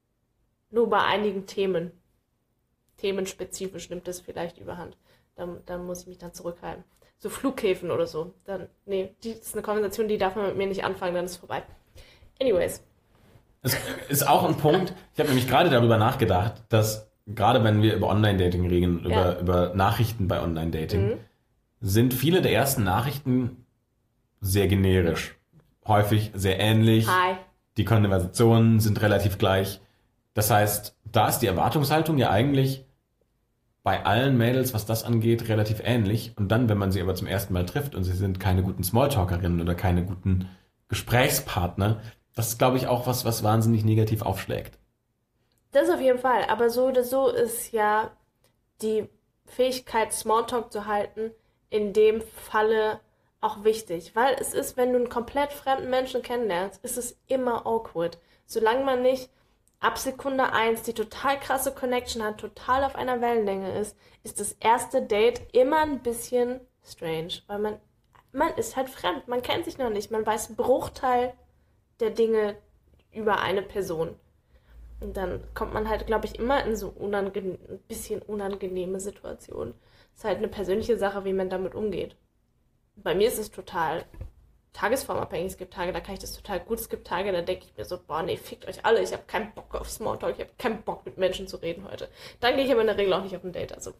Nur bei einigen Themen. Themenspezifisch nimmt es vielleicht überhand. Dann muss ich mich dann zurückhalten. So Flughäfen oder so. Das ist eine Konversation, die darf man mit mir nicht anfangen, dann ist es vorbei. Anyways. Es ist auch ein Punkt, ich habe nämlich gerade darüber nachgedacht, dass gerade wenn wir über Online-Dating reden, über Nachrichten bei Online-Dating, sind viele der ersten Nachrichten sehr generisch. Häufig sehr ähnlich. Hi. Die Konversationen sind relativ gleich. Das heißt, da ist die Erwartungshaltung ja eigentlich bei allen Mädels, was das angeht, relativ ähnlich. Und dann, wenn man sie aber zum ersten Mal trifft und sie sind keine guten Smalltalkerinnen oder keine guten Gesprächspartner, Das ist, glaube ich, auch was wahnsinnig negativ aufschlägt. Das auf jeden Fall. Aber so oder so ist ja die Fähigkeit, Smalltalk zu halten, in dem Falle auch wichtig. Weil es ist, wenn du einen komplett fremden Menschen kennenlernst, ist es immer awkward. Solange man nicht ab Sekunde 1 die total krasse Connection hat, total auf einer Wellenlänge ist das erste Date immer ein bisschen strange. Weil man ist halt fremd, man kennt sich noch nicht, man weiß einen Bruchteil der Dinge über eine Person. Und dann kommt man halt, glaube ich, immer in so ein bisschen unangenehme Situationen. Es ist halt eine persönliche Sache, wie man damit umgeht. Bei mir ist es total tagesformabhängig. Es gibt Tage, da kann ich das total gut. Es gibt Tage, da denke ich mir so, boah, nee, fickt euch alle. Ich habe keinen Bock auf Smalltalk. Ich habe keinen Bock, mit Menschen zu reden heute. Dann gehe ich aber in der Regel auch nicht auf ein Date. Also,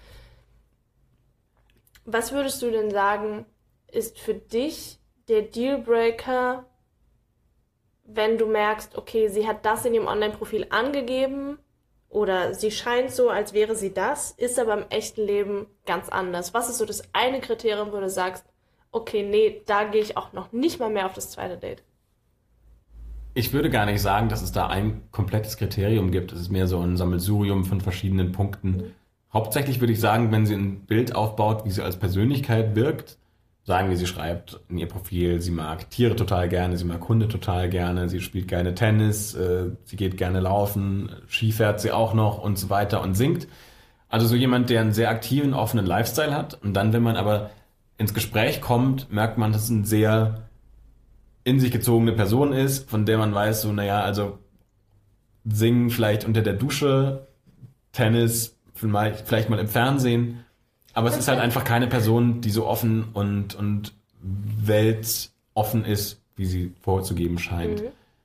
Was würdest du denn sagen, ist für dich der Dealbreaker, wenn du merkst, okay, sie hat das in ihrem Online-Profil angegeben oder sie scheint so, als wäre sie das, ist aber im echten Leben ganz anders. Was ist so das eine Kriterium, wo du sagst, okay, nee, da gehe ich auch noch nicht mal mehr auf das zweite Date? Ich würde gar nicht sagen, dass es da ein komplettes Kriterium gibt. Es ist mehr so ein Sammelsurium von verschiedenen Punkten. Hauptsächlich würde ich sagen, wenn sie ein Bild aufbaut, wie sie als Persönlichkeit wirkt, sagen wir, sie schreibt in ihr Profil, sie mag Tiere total gerne, sie mag Hunde total gerne, sie spielt gerne Tennis, sie geht gerne laufen, Ski fährt sie auch noch und so weiter und singt. Also so jemand, der einen sehr aktiven, offenen Lifestyle hat. Und dann, wenn man aber ins Gespräch kommt, merkt man, dass es eine sehr in sich gezogene Person ist, von der man weiß, so, naja, also singen vielleicht unter der Dusche, Tennis vielleicht mal im Fernsehen. Aber es ist halt einfach keine Person, die so offen und weltoffen ist, wie sie vorzugeben scheint.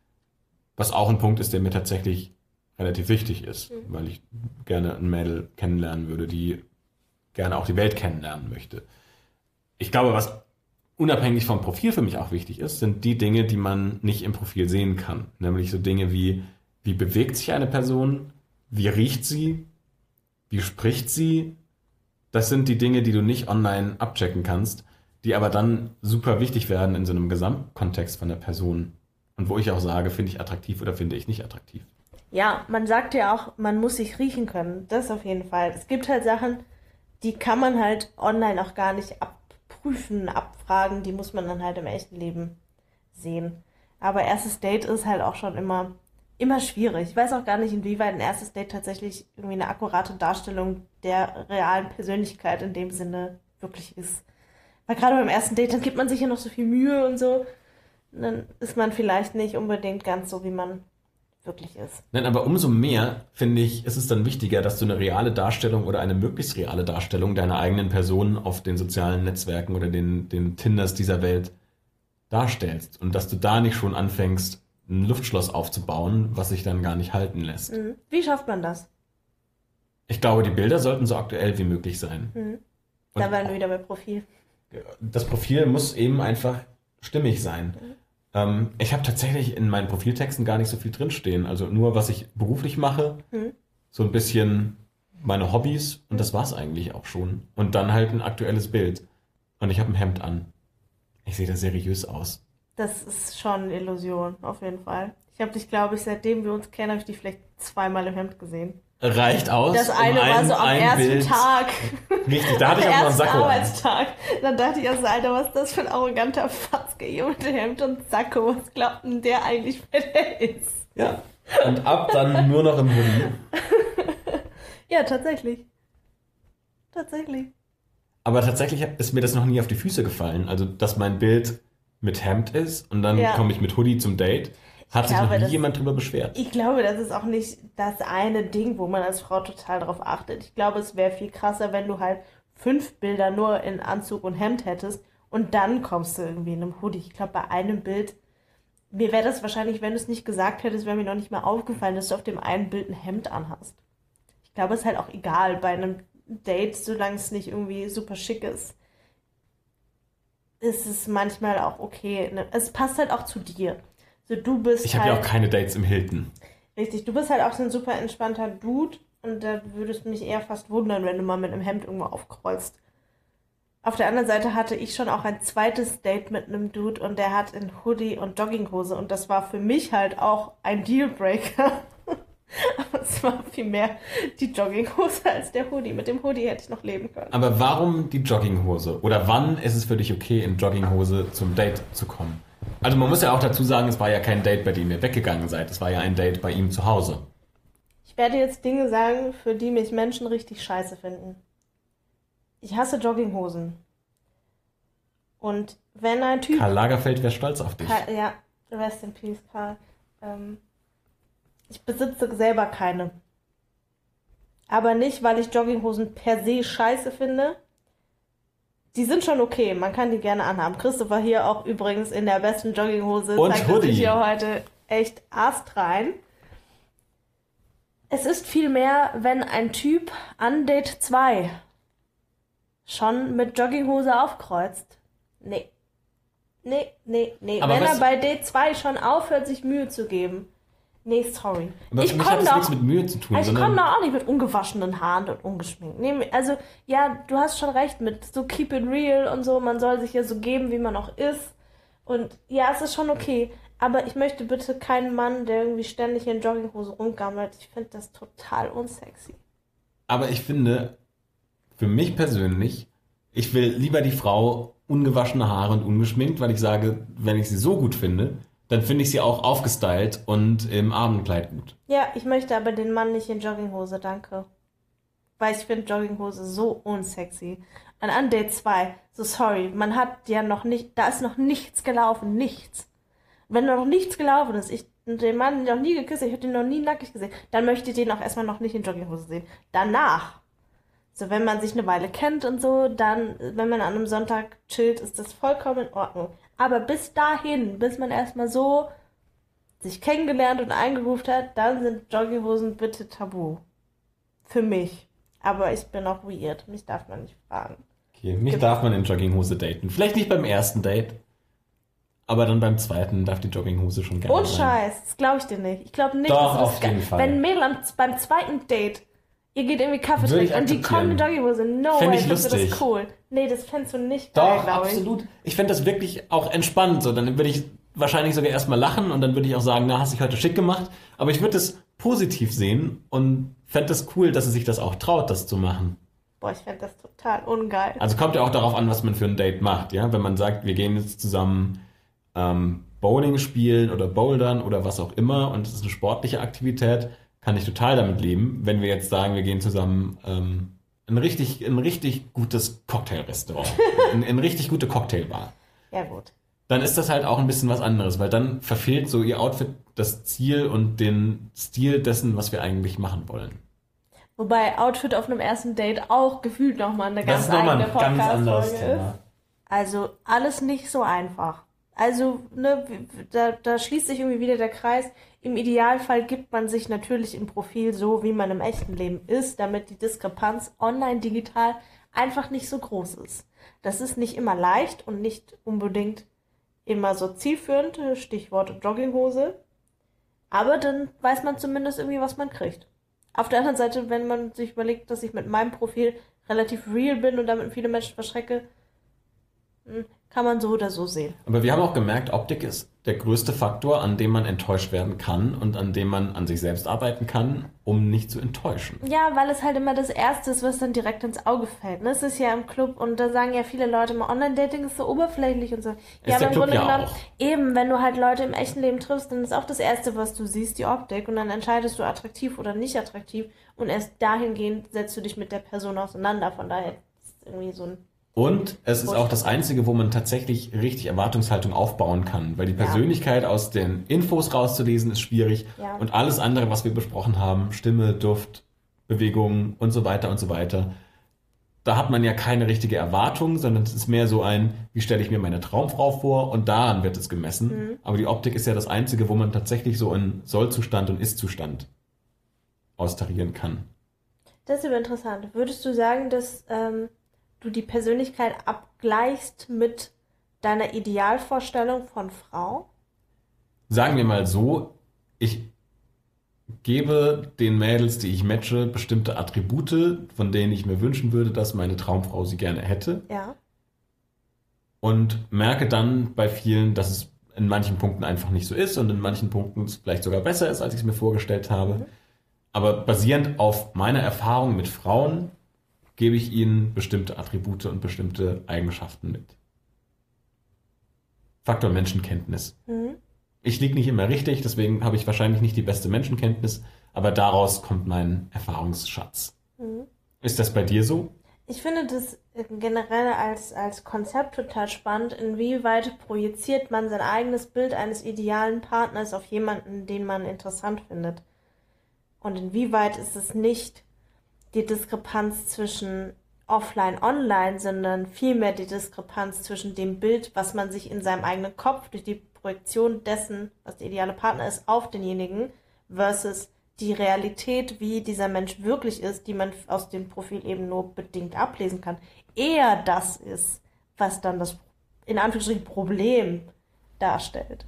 Was auch ein Punkt ist, der mir tatsächlich relativ wichtig ist, weil ich gerne ein Mädel kennenlernen würde, die gerne auch die Welt kennenlernen möchte. Ich glaube, was unabhängig vom Profil für mich auch wichtig ist, sind die Dinge, die man nicht im Profil sehen kann. Nämlich so Dinge wie bewegt sich eine Person, wie riecht sie, wie spricht sie. Das sind die Dinge, die du nicht online abchecken kannst, die aber dann super wichtig werden in so einem Gesamtkontext von der Person. Und wo ich auch sage, finde ich attraktiv oder finde ich nicht attraktiv. Ja, man sagt ja auch, man muss sich riechen können. Das auf jeden Fall. Es gibt halt Sachen, die kann man halt online auch gar nicht abprüfen, abfragen. Die muss man dann halt im echten Leben sehen. Aber erstes Date ist halt auch schon immer schwierig. Ich weiß auch gar nicht, inwieweit ein erstes Date tatsächlich irgendwie eine akkurate Darstellung der realen Persönlichkeit in dem Sinne wirklich ist. Weil gerade beim ersten Date, dann gibt man sich ja noch so viel Mühe und so. Und dann ist man vielleicht nicht unbedingt ganz so, wie man wirklich ist. Nein, aber umso mehr, finde ich, ist es dann wichtiger, dass du eine reale Darstellung oder eine möglichst reale Darstellung deiner eigenen Person auf den sozialen Netzwerken oder den Tinders dieser Welt darstellst. Und dass du da nicht schon anfängst, ein Luftschloss aufzubauen, was sich dann gar nicht halten lässt. Wie schafft man das? Ich glaube, die Bilder sollten so aktuell wie möglich sein. Da waren wir wieder bei Profil. Das Profil muss eben einfach stimmig sein. Ich habe tatsächlich in meinen Profiltexten gar nicht so viel drinstehen. Also nur, was ich beruflich mache, so ein bisschen meine Hobbys und das war's eigentlich auch schon. Und dann halt ein aktuelles Bild. Und ich habe ein Hemd an. Ich sehe da seriös aus. Das ist schon eine Illusion, auf jeden Fall. Ich habe dich, glaube ich, seitdem wir uns kennen, habe ich dich vielleicht zweimal im Hemd gesehen. Reicht aus. Das eine war so am ersten Bild. Tag. Richtig, da hatte ich auch noch einen Sakko an. Arbeitstag. Dann dachte ich also, Alter, was ist das für ein arroganter Fatzke hier mit dem Hemd und Sakko? Was glaubt denn der eigentlich, wer der ist? Ja, und ab dann nur noch im Hoodie. Ja, tatsächlich. Tatsächlich. Aber tatsächlich ist mir das noch nie auf die Füße gefallen. Also, dass mein Bild mit Hemd ist und dann komme ich mit Hoodie zum Date. Hat sich noch nie jemand drüber beschwert. Ich glaube, das ist auch nicht das eine Ding, wo man als Frau total drauf achtet. Ich glaube, es wäre viel krasser, wenn du halt 5 Bilder nur in Anzug und Hemd hättest und dann kommst du irgendwie in einem Hoodie. Ich glaube, bei einem Bild, mir wäre das wahrscheinlich, wenn du es nicht gesagt hättest, wäre mir noch nicht mal aufgefallen, dass du auf dem einen Bild ein Hemd anhast. Ich glaube, es ist halt auch egal bei einem Date, solange es nicht irgendwie super schick ist. Ist es manchmal auch okay. Es passt halt auch zu dir. So, du bist ich habe ja auch keine Dates im Hilton. Richtig, du bist halt auch so ein super entspannter Dude und da würdest mich eher fast wundern, wenn du mal mit einem Hemd irgendwo aufkreuzt. Auf der anderen Seite hatte ich schon auch ein zweites Date mit einem Dude und der hat in Hoodie und Jogginghose und das war für mich halt auch ein Dealbreaker. Aber es war viel mehr die Jogginghose als der Hoodie. Mit dem Hoodie hätte ich noch leben können. Aber warum die Jogginghose? Oder wann ist es für dich okay, in Jogginghose zum Date zu kommen? Also man muss ja auch dazu sagen, es war ja kein Date, bei dem ihr weggegangen seid. Es war ja ein Date bei ihm zu Hause. Ich werde jetzt Dinge sagen, für die mich Menschen richtig scheiße finden. Ich hasse Jogginghosen. Und wenn ein Typ... Karl Lagerfeld wäre stolz auf dich. Ja, rest in peace, Karl. Ich besitze selber keine. Aber nicht, weil ich Jogginghosen per se scheiße finde. Die sind schon okay, man kann die gerne anhaben. Christopher hier auch übrigens in der besten Jogginghose. Und zeigt Hoodie. sich hier heute echt astrein. Es ist vielmehr, wenn ein Typ an Date 2 schon mit Jogginghose aufkreuzt. Nee. Aber Wenn er bei Date 2 schon aufhört, sich Mühe zu geben. Nee, sorry. Aber für mich hat das nichts mit Mühe zu tun. Ich komme da auch nicht mit ungewaschenen Haaren und ungeschminkt. Nee, also, ja, du hast schon recht mit so keep it real und so. Man soll sich ja so geben, wie man auch ist. Und ja, es ist schon okay. Aber ich möchte bitte keinen Mann, der irgendwie ständig in Jogginghose rumgammelt. Ich finde das total unsexy. Aber ich finde, für mich persönlich, ich will lieber die Frau ungewaschene Haare und ungeschminkt, weil ich sage, wenn ich sie so gut finde, dann finde ich sie auch aufgestylt und im Abendkleid gut. Ja, ich möchte aber den Mann nicht in Jogginghose, danke. Weil ich finde Jogginghose so unsexy. Und an Date 2, so sorry, man hat ja noch nicht, da ist noch nichts gelaufen, nichts. Wenn da noch nichts gelaufen ist, ich den Mann noch nie geküsst, ich habe den noch nie nackig gesehen, dann möchte ich den auch erstmal noch nicht in Jogginghose sehen. Danach, so wenn man sich eine Weile kennt und so, dann, wenn man an einem Sonntag chillt, ist das vollkommen in Ordnung. Aber bis dahin, bis man erstmal so sich kennengelernt und eingegroovt hat, dann sind Jogginghosen bitte tabu. Für mich. Aber ich bin auch weird. Mich darf man nicht fragen. Okay, mich darf man in Jogginghose daten. Vielleicht nicht beim ersten Date, aber dann beim zweiten darf die Jogginghose schon gerne Und sein. Scheiß, das glaube ich dir nicht. Ich glaube nicht, Doch, dass du das auf jeden Fall. Wenn ein Mädel beim zweiten Date, ihr geht irgendwie Kaffee Würde ich trinken und die akzeptieren. kommen in Jogginghose, no Fänd way, ich findest du lustig. das cool. Nee, das fändest du nicht geil, Doch, glaube ich. absolut. Ich fände das wirklich auch entspannt. So, dann würde ich wahrscheinlich sogar erstmal lachen und dann würde ich auch sagen, na, hast dich heute schick gemacht. Aber ich würde es positiv sehen und fände es cool, dass sie sich das auch traut, das zu machen. Boah, ich fände das total ungeil. Also kommt ja auch darauf an, was man für ein Date macht. Ja, wenn man sagt, wir gehen jetzt zusammen Bowling spielen oder Bouldern oder was auch immer und es ist eine sportliche Aktivität, kann ich total damit leben. Wenn wir jetzt sagen, wir gehen zusammen in ein richtig gutes Cocktailrestaurant, in eine richtig gute Cocktailbar, Ja, gut. dann ist das halt auch ein bisschen was anderes, weil dann verfehlt so ihr Outfit das Ziel und den Stil dessen, was wir eigentlich machen wollen. Wobei Outfit auf einem ersten Date auch gefühlt nochmal eine ganz Das ist nochmal eigene ein ganz anderes Podcast-Folge Thema. ist. Also alles nicht so einfach. Also, ne, da schließt sich irgendwie wieder der Kreis. Im Idealfall gibt man sich natürlich im Profil so, wie man im echten Leben ist, damit die Diskrepanz online, digital einfach nicht so groß ist. Das ist nicht immer leicht und nicht unbedingt immer so zielführend, Stichwort Jogginghose. Aber dann weiß man zumindest irgendwie, was man kriegt. Auf der anderen Seite, wenn man sich überlegt, dass ich mit meinem Profil relativ real bin und damit viele Menschen verschrecke, kann man so oder so sehen. Aber wir haben auch gemerkt, Optik ist der größte Faktor, an dem man enttäuscht werden kann und an dem man an sich selbst arbeiten kann, um nicht zu enttäuschen. Ja, weil es halt immer das Erste ist, was dann direkt ins Auge fällt. Ne? Es ist ja im Club und da sagen ja viele Leute immer, Online-Dating ist so oberflächlich und so. Ja, der aber im Club Grunde ja genommen, auch. eben, wenn du halt Leute im echten Leben triffst, dann ist auch das Erste, was du siehst, die Optik und dann entscheidest du attraktiv oder nicht attraktiv und erst dahingehend setzt du dich mit der Person auseinander. Von daher ist es irgendwie so ein... Und es ist auch das Einzige, wo man tatsächlich richtig Erwartungshaltung aufbauen kann, weil die Persönlichkeit aus den Infos rauszulesen ist schwierig Ja. und alles andere, was wir besprochen haben, Stimme, Duft, Bewegung und so weiter, da hat man ja keine richtige Erwartung, sondern es ist mehr so ein, wie stelle ich mir meine Traumfrau vor und daran wird es gemessen. Aber die Optik ist ja das Einzige, wo man tatsächlich so einen Soll-Zustand und Ist-Zustand austarieren kann. Das ist aber interessant. Würdest du sagen, dass du die Persönlichkeit abgleichst mit deiner Idealvorstellung von Frau? Sagen wir mal so, ich gebe den Mädels, die ich matche, bestimmte Attribute, von denen ich mir wünschen würde, dass meine Traumfrau sie gerne hätte. Ja. und merke dann bei vielen, dass es in manchen Punkten einfach nicht so ist und in manchen Punkten es vielleicht sogar besser ist, als ich es mir vorgestellt habe. Aber basierend auf meiner Erfahrung mit Frauen gebe ich ihnen bestimmte Attribute und bestimmte Eigenschaften mit. Faktor Menschenkenntnis. Ich liege nicht immer richtig, deswegen habe ich wahrscheinlich nicht die beste Menschenkenntnis, aber daraus kommt mein Erfahrungsschatz. Ist das bei dir so? Ich finde das generell als Konzept total spannend. Inwieweit projiziert man sein eigenes Bild eines idealen Partners auf jemanden, den man interessant findet? Und inwieweit ist es nicht die Diskrepanz zwischen offline-online, sondern vielmehr die Diskrepanz zwischen dem Bild, was man sich in seinem eigenen Kopf durch die Projektion dessen, was der ideale Partner ist, auf denjenigen, versus die Realität, wie dieser Mensch wirklich ist, die man aus dem Profil eben nur bedingt ablesen kann, eher das ist, was dann das, in Anführungsstrichen, Problem darstellt.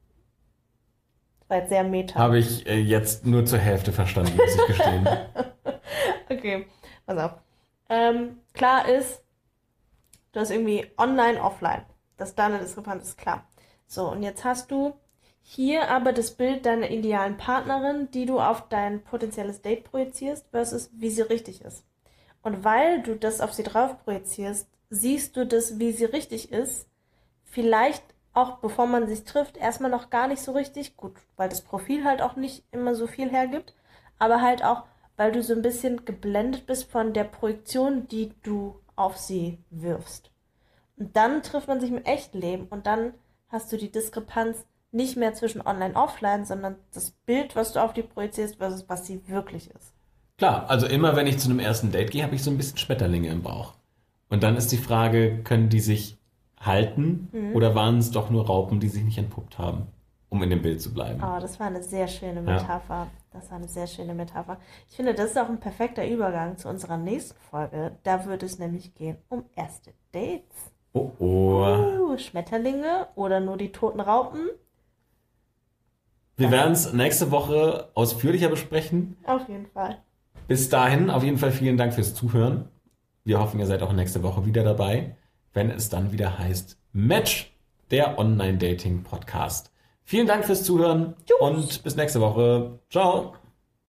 Das war jetzt sehr meta. Habe ich jetzt nur zur Hälfte verstanden, muss ich gestehen. Okay, pass auf. Klar ist, du hast irgendwie online, offline. Dass da eine Diskrepanz ist, klar. So, und jetzt hast du hier aber das Bild deiner idealen Partnerin, die du auf dein potenzielles Date projizierst, versus wie sie richtig ist. Und weil du das auf sie drauf projizierst, siehst du das, wie sie richtig ist, vielleicht auch bevor man sich trifft, erstmal noch gar nicht so richtig gut, weil das Profil halt auch nicht immer so viel hergibt, aber halt auch, weil du so ein bisschen geblendet bist von der Projektion, die du auf sie wirfst. Und dann trifft man sich im echten Leben und dann hast du die Diskrepanz nicht mehr zwischen online und offline, sondern das Bild, was du auf die projizierst, versus was sie wirklich ist. Klar, also immer wenn ich zu einem ersten Date gehe, habe ich so ein bisschen Schmetterlinge im Bauch. Und dann ist die Frage, können die sich halten oder waren es doch nur Raupen, die sich nicht entpuppt haben, um in dem Bild zu bleiben? Oh, das war eine sehr schöne Metapher. Ja. Das war eine sehr schöne Metapher. Ich finde, das ist auch ein perfekter Übergang zu unserer nächsten Folge. Da wird es nämlich gehen um erste Dates. Schmetterlinge oder nur die toten Raupen? Wir werden es nächste Woche ausführlicher besprechen. Auf jeden Fall. Bis dahin, auf jeden Fall vielen Dank fürs Zuhören. Wir hoffen, ihr seid auch nächste Woche wieder dabei, wenn es dann wieder heißt Match, der Online-Dating-Podcast. Vielen Dank fürs Zuhören. Tschüss. Und bis nächste Woche. Ciao.